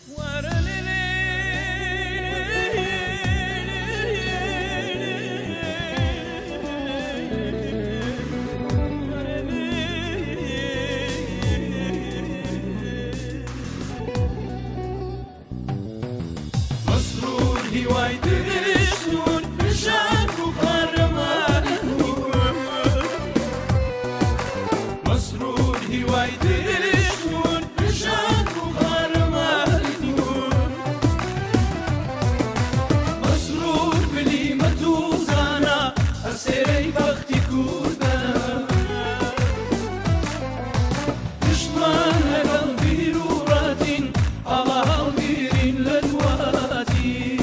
مسرور هیوای دشتون بشان و قهرمانی مسرور هیوای دشتون بشان و قهرمانی مسرور بلی مدوزانا اسیری بختی کردن دشمن لگل بیروراتین الله بیرین لدواتی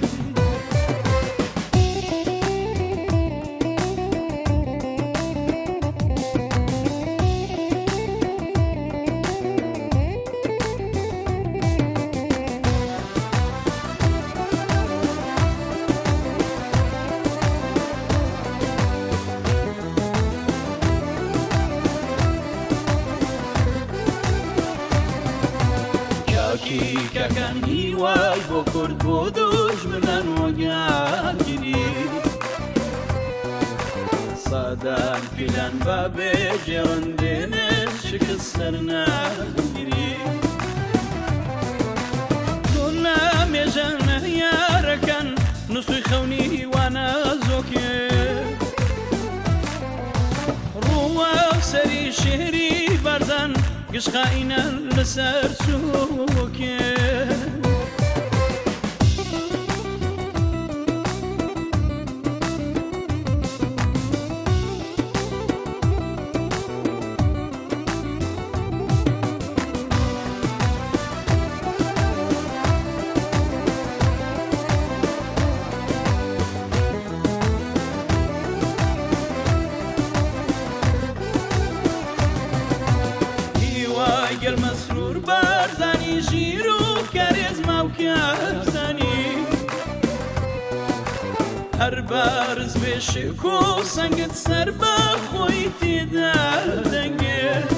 کاکان هیوای بۆ کورد بۆ دوژمنان وەگیری سادان پیلان با بێجێڕندێنێ شکست سەرناگیری تۆ نامێژانە یارەکان نووسوی خەونی هیوانە زۆکێ ڕووە سەری شێری بارزان گشخائینان لەسەر سووکێ گەر مەسرور بارزانی ژیر و کارێزما و کارزانی هەر بارز بێشک و سەنگت سەر بە خۆی تێدا دەنگێت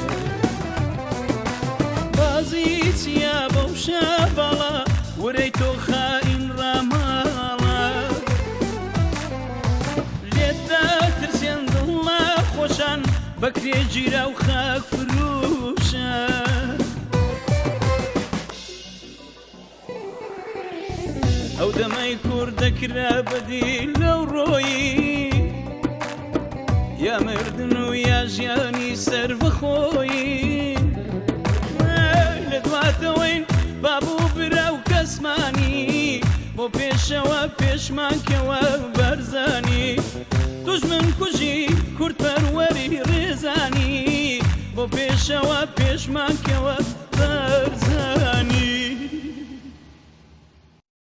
بازی چیا بەو شەباڵە وەرەی تۆ خائین ڕاماڵە لێتدا ترسێن دڵە خۆشان بەکرێ گیرا و خاک فروشە ئەو دەمەی کوورد دەکرا بەدی لەو ڕۆیی یا مردن و یا ژیانی سەر بەخۆیی لە دواتەوەین بابوو برا و کەسمانی بۆ پێشەوە پێشمانکەوە بەرزانی دوژمن کوژی کورد پەروەری ڕێزانی بۆ پێشەوە پێشمانکەوە